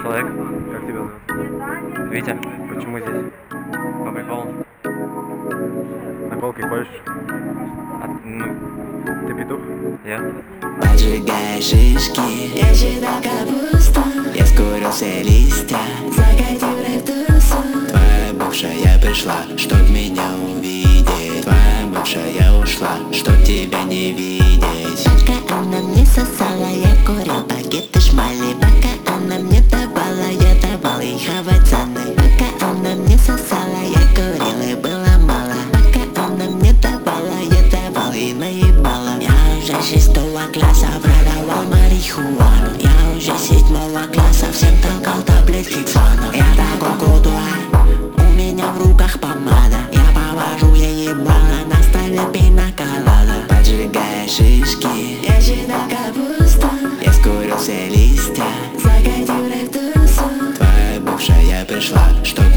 человек. Как тебя зовут? Витя. Почему здесь? По приколу. Наколки хочешь? Ну, Ты петух? я. Поджигай шишки, я считал капусту. Я скурил все листья, закатил рептусу. Твоя бывшая пришла, чтоб меня увидеть. Твоя бывшая ушла, чтоб тебя не видеть. Пока она мне сосала, я курил пакеты шмали. Пока она мне давала, я давал ей хавать цены. Пока она мне сосала, я курил и было мало. Пока она мне давала, я давал ей наебала. Я уже 6-го класса продавал марихуану. Я уже 7-го класса всем толкал таблетки цвана. Я такой крутой, у меня в руках помада. Я повожу ей ебало, на столе пина колада. Поджигая шишки, я считал капусту. Я скурил все листья, закатил рептусу. Твоя бывшая пришла, чтоб